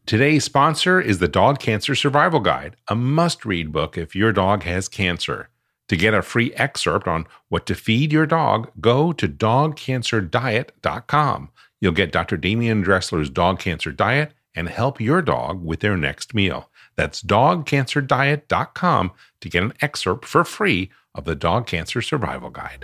Today's sponsor is the Dog Cancer Survival Guide, a must-read book if your dog has cancer. To get a free excerpt on what to feed your dog, go to dogcancerdiet.com. You'll get Dr. Damian Dressler's Dog Cancer Diet and help your dog with their next meal. That's dogcancerdiet.com to get an excerpt for free of the Dog Cancer Survival Guide.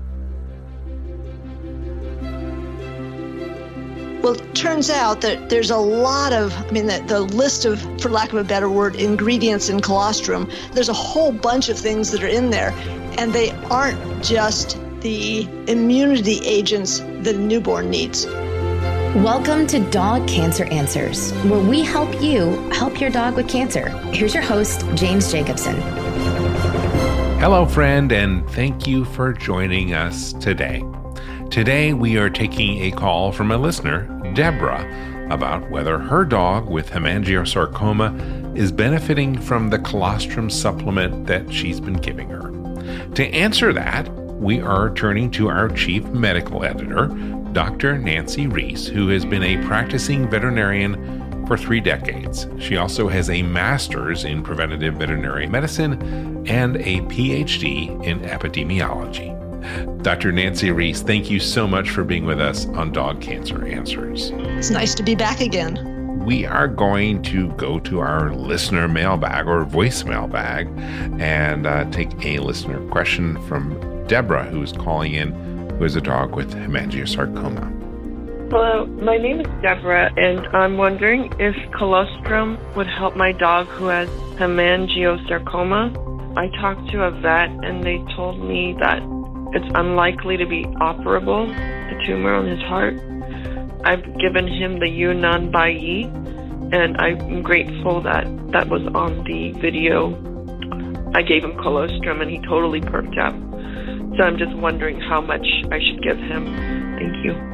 Well, it turns out that there's a lot of, the list of, for lack of a better word, ingredients in colostrum, there's a whole bunch of things that are in there, and they aren't just the immunity agents that a newborn needs. Welcome to Dog Cancer Answers, where we help you help your dog with cancer. Here's your host, James Jacobson. Hello, friend, and thank you for joining us today. Today, we are taking a call from a listener, Deborah, about whether her dog with hemangiosarcoma is benefiting from the colostrum supplement that she's been giving her. To answer that, we are turning to our chief medical editor, Dr. Nancy Reese, who has been a practicing veterinarian for 3 decades. She also has a master's in preventative veterinary medicine and a PhD in epidemiology. Dr. Nancy Reese, thank you so much for being with us on Dog Cancer Answers. It's nice to be back again. We are going to go to our listener mailbag or voicemail bag and take a listener question from Deborah, who is calling in, who has a dog with hemangiosarcoma. Hello, my name is Deborah, and I'm wondering if colostrum would help my dog who has hemangiosarcoma. I talked to a vet, and they told me that it's unlikely to be operable, the tumor on his heart. I've given him the Yunnan Bai, and I'm grateful that that was on the video. I gave him colostrum, and he totally perked up. So I'm just wondering how much I should give him. Thank you.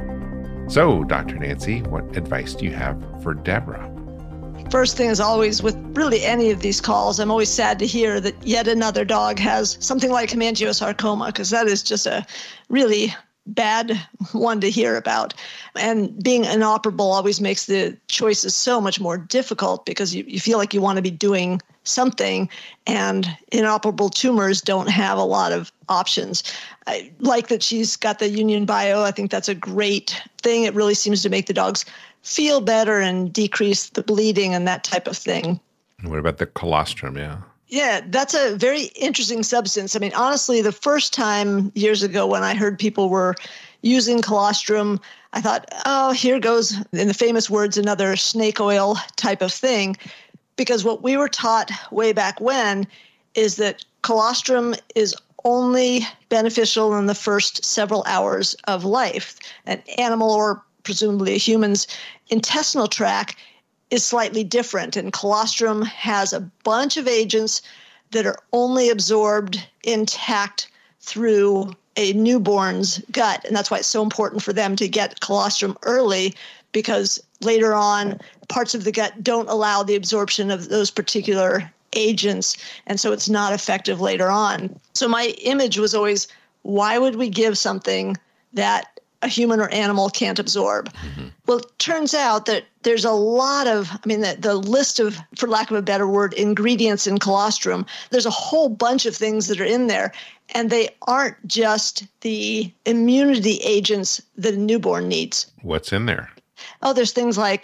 So, Dr. Nancy, what advice do you have for Deborah? First thing is always with really any of these calls, I'm always sad to hear that yet another dog has something like hemangiosarcoma, because that is just a really bad one to hear about. And being inoperable always makes the choices so much more difficult because you feel like you want to be doing something, and inoperable tumors don't have a lot of options. I like that she's got the Yunnan Bio. I think that's a great thing. It really seems to make the dogs feel better and decrease the bleeding and that type of thing. What about the colostrum? Yeah, that's a very interesting substance. Honestly, the first time years ago when I heard people were using colostrum, I thought, oh, here goes, in the famous words, another snake oil type of thing. Because what we were taught way back when is that colostrum is only beneficial in the first several hours of life. An animal, or presumably a human's intestinal tract, is slightly different. And colostrum has a bunch of agents that are only absorbed intact through a newborn's gut. And that's why it's so important for them to get colostrum early, because later on, parts of the gut don't allow the absorption of those particular agents. And so it's not effective later on. So my image was always, why would we give something that a human or animal can't absorb? Mm-hmm. Well, it turns out that there's a lot of, the list of, for lack of a better word, ingredients in colostrum, there's a whole bunch of things that are in there, and they aren't just the immunity agents that a newborn needs. What's in there? Oh, there's things like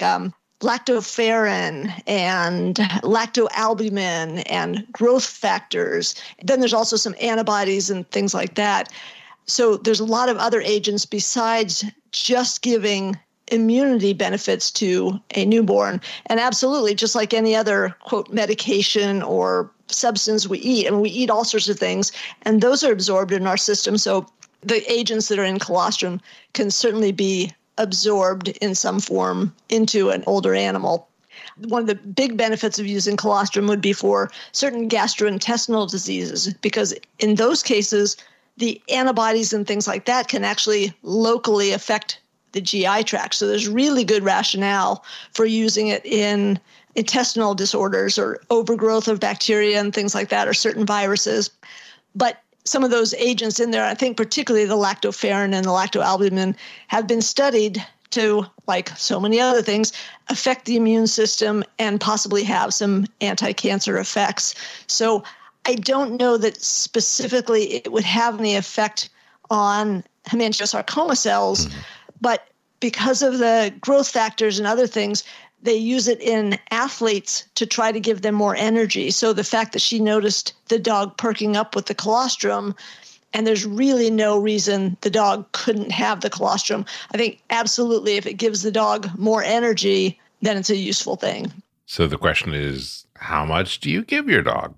lactoferrin and lactoalbumin and growth factors. Then there's also some antibodies and things like that. So there's a lot of other agents besides just giving immunity benefits to a newborn. And absolutely, just like any other, quote, medication or substance we eat, we eat all sorts of things, and those are absorbed in our system. So the agents that are in colostrum can certainly be absorbed in some form into an older animal. One of the big benefits of using colostrum would be for certain gastrointestinal diseases, because in those cases, the antibodies and things like that can actually locally affect the GI tract. So there's really good rationale for using it in intestinal disorders or overgrowth of bacteria and things like that, or certain viruses. But some of those agents in there, I think particularly the lactoferrin and the lactoalbumin, have been studied to, like so many other things, affect the immune system and possibly have some anti-cancer effects. So I don't know that specifically it would have any effect on hemangiosarcoma cells, but because of the growth factors and other things, they use it in athletes to try to give them more energy. So the fact that she noticed the dog perking up with the colostrum, and there's really no reason the dog couldn't have the colostrum, I think absolutely if it gives the dog more energy, then it's a useful thing. So the question is, how much do you give your dog?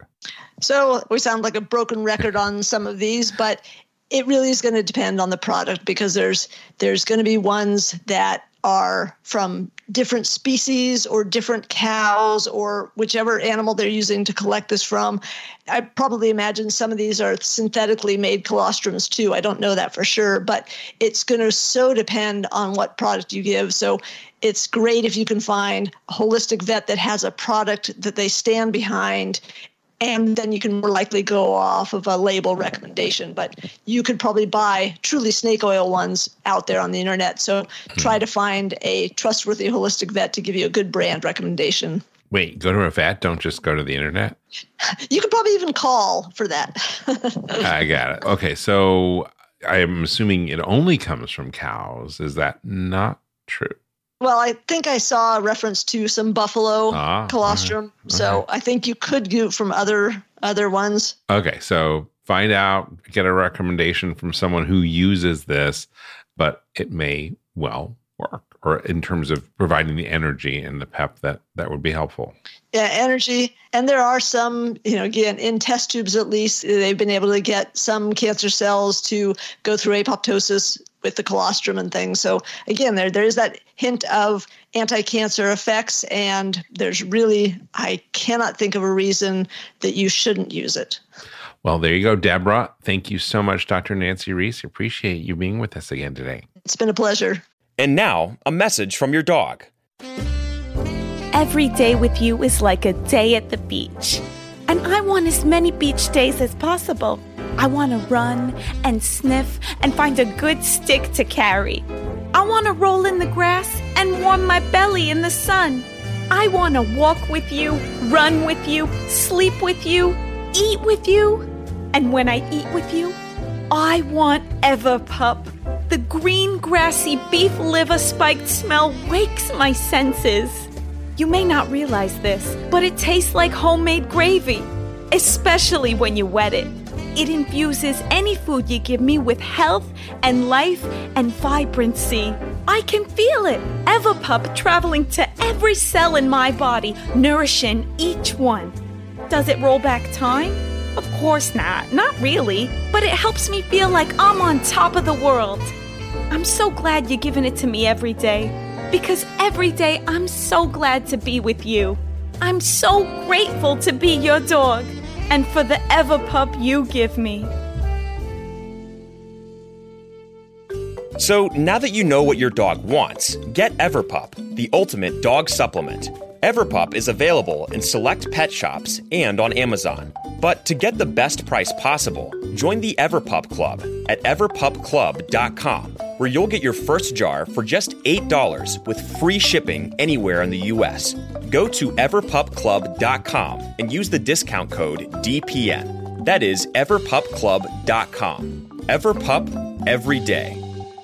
So we sound like a broken record on some of these, but it really is going to depend on the product, because there's going to be ones that are from different species or different cows or whichever animal they're using to collect this from. I probably imagine some of these are synthetically made colostrums too. I don't know that for sure, but it's going to so depend on what product you give. So it's great if you can find a holistic vet that has a product that they stand behind, and then you can more likely go off of a label recommendation. But you could probably buy truly snake oil ones out there on the internet. So try to find a trustworthy holistic vet to give you a good brand recommendation. Wait, go to a vet? Don't just go to the internet? You could probably even call for that. I got it. Okay, so I'm assuming it only comes from cows. Is that not true? Well, I think I saw a reference to some buffalo colostrum. Okay. So I think you could get from other ones. Okay, so find out, get a recommendation from someone who uses this, but it may well work, or in terms of providing the energy and the pep that would be helpful. Yeah, energy. And there are some, again, in test tubes at least, they've been able to get some cancer cells to go through apoptosis with the colostrum and things. So again, there is that hint of anti-cancer effects, and there's really, I cannot think of a reason that you shouldn't use it. Well, there you go, Deborah. Thank you so much, Dr. Nancy Reese. Appreciate you being with us again today. It's been a pleasure. And now, a message from your dog. Every day with you is like a day at the beach. And I want as many beach days as possible. I want to run and sniff and find a good stick to carry. I want to roll in the grass and warm my belly in the sun. I want to walk with you, run with you, sleep with you, eat with you. And when I eat with you, I want Everpup. The green, grassy beef liver spiked smell wakes my senses. You may not realize this, but it tastes like homemade gravy, especially when you wet it. It infuses any food you give me with health and life and vibrancy. I can feel it. Everpup traveling to every cell in my body, nourishing each one. Does it roll back time? Of course not. Not really. But it helps me feel like I'm on top of the world. I'm so glad you're giving it to me every day. Because every day I'm so glad to be with you. I'm so grateful to be your dog. And for the Everpup you give me. So now that you know what your dog wants, get Everpup, the ultimate dog supplement. Everpup is available in select pet shops and on Amazon. But to get the best price possible, join the Everpup Club at everpupclub.com, where you'll get your first jar for just $8 with free shipping anywhere in the U.S. Go to everpupclub.com and use the discount code DPN. That is everpupclub.com. Everpup, every day.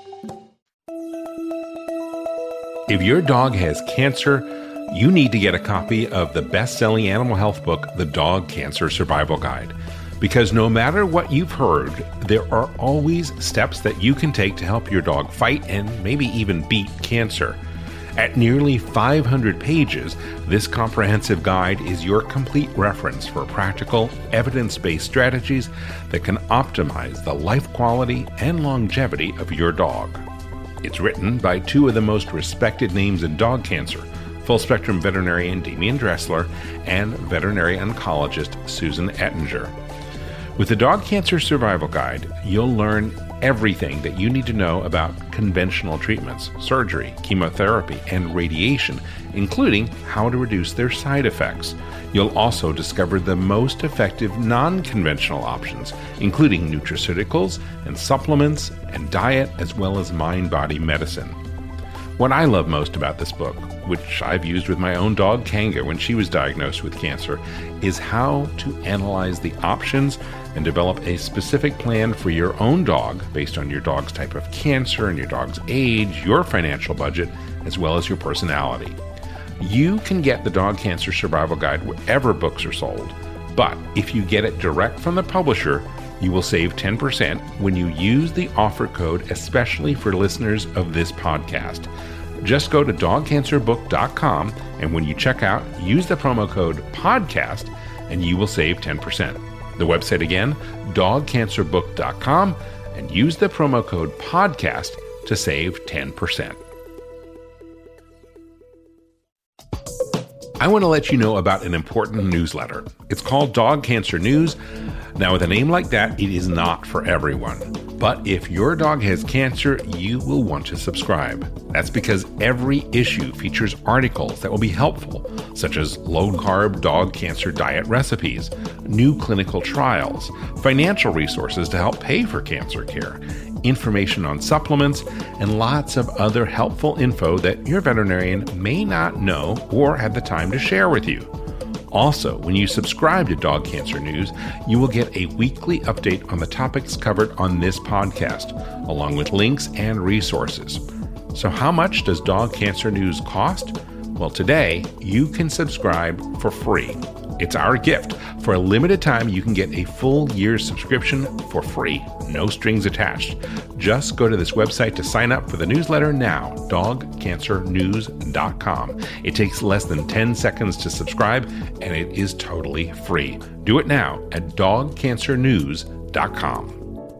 If your dog has cancer, you need to get a copy of the best-selling animal health book, The Dog Cancer Survival Guide. Because no matter what you've heard, there are always steps that you can take to help your dog fight and maybe even beat cancer. At nearly 500 pages, this comprehensive guide is your complete reference for practical, evidence-based strategies that can optimize the life quality and longevity of your dog. It's written by two of the most respected names in dog cancer, full-spectrum veterinarian Damian Dressler and veterinary oncologist Susan Ettinger. With the Dog Cancer Survival Guide, you'll learn everything that you need to know about conventional treatments, surgery, chemotherapy, and radiation, including how to reduce their side effects. You'll also discover the most effective non-conventional options, including nutraceuticals and supplements and diet, as well as mind-body medicine. What I love most about this book, which I've used with my own dog Kanga when she was diagnosed with cancer, is how to analyze the options and develop a specific plan for your own dog based on your dog's type of cancer and your dog's age, your financial budget, as well as your personality. You can get the Dog Cancer Survival Guide wherever books are sold, but if you get it direct from the publisher, you will save 10% when you use the offer code, especially for listeners of this podcast. Just go to dogcancerbook.com, and when you check out, use the promo code PODCAST, and you will save 10%. The website again, dogcancerbook.com, and use the promo code PODCAST to save 10%. I want to let you know about an important newsletter. It's called Dog Cancer News. Now, with a name like that, it is not for everyone. But if your dog has cancer, you will want to subscribe. That's because every issue features articles that will be helpful, such as low-carb dog cancer diet recipes, new clinical trials, financial resources to help pay for cancer care, information on supplements, and lots of other helpful info that your veterinarian may not know or have the time to share with you. Also, when you subscribe to Dog Cancer News, you will get a weekly update on the topics covered on this podcast, along with links and resources. So how much does Dog Cancer News cost? Well, today, you can subscribe for free. It's our gift. For a limited time, you can get a full year's subscription for free, no strings attached. Just go to this website to sign up for the newsletter now, dogcancernews.com. It takes less than 10 seconds to subscribe, and it is totally free. Do it now at dogcancernews.com.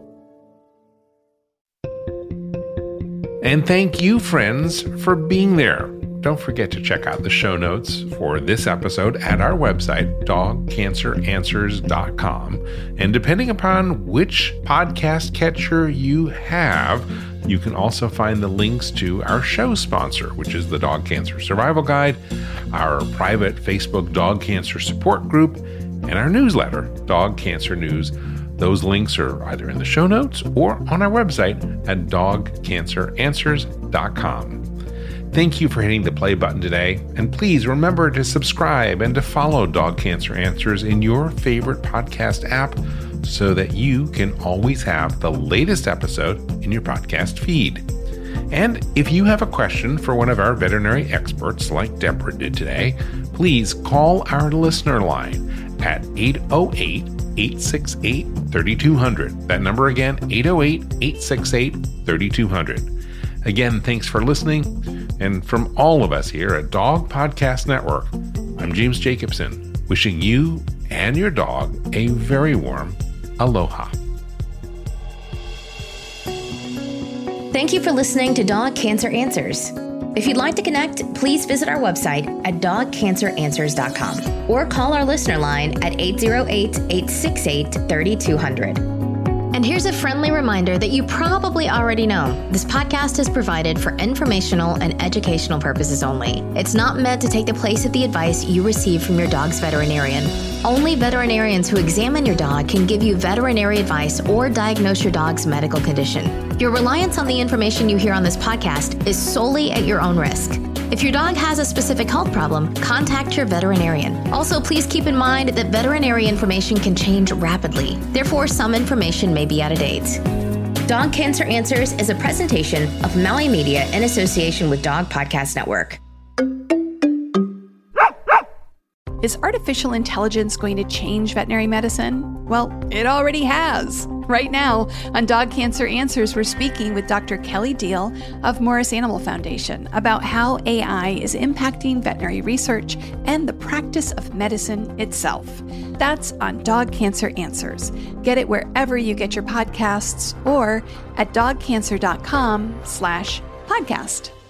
And thank you, friends, for being there. Don't forget to check out the show notes for this episode at our website, dogcanceranswers.com. And depending upon which podcast catcher you have, you can also find the links to our show sponsor, which is the Dog Cancer Survival Guide, our private Facebook Dog Cancer Support Group, and our newsletter, Dog Cancer News. Those links are either in the show notes or on our website at dogcanceranswers.com. Thank you for hitting the play button today, and please remember to subscribe and to follow Dog Cancer Answers in your favorite podcast app so that you can always have the latest episode in your podcast feed. And if you have a question for one of our veterinary experts like Deborah did today, please call our listener line at 808-868-3200. That number again, 808-868-3200. Again, thanks for listening. And from all of us here at Dog Podcast Network, I'm James Jacobson, wishing you and your dog a very warm aloha. Thank you for listening to Dog Cancer Answers. If you'd like to connect, please visit our website at dogcanceranswers.com or call our listener line at 808-868-3200. And here's a friendly reminder that you probably already know. This podcast is provided for informational and educational purposes only. It's not meant to take the place of the advice you receive from your dog's veterinarian. Only veterinarians who examine your dog can give you veterinary advice or diagnose your dog's medical condition. Your reliance on the information you hear on this podcast is solely at your own risk. If your dog has a specific health problem, contact your veterinarian. Also, please keep in mind that veterinary information can change rapidly. Therefore, some information may be out of date. Dog Cancer Answers is a presentation of Maui Media in association with Dog Podcast Network. Is artificial intelligence going to change veterinary medicine? Well, it already has. Right now, on Dog Cancer Answers, we're speaking with Dr. Kelly Deal of Morris Animal Foundation about how AI is impacting veterinary research and the practice of medicine itself. That's on Dog Cancer Answers. Get it wherever you get your podcasts or at dogcancer.com/podcast.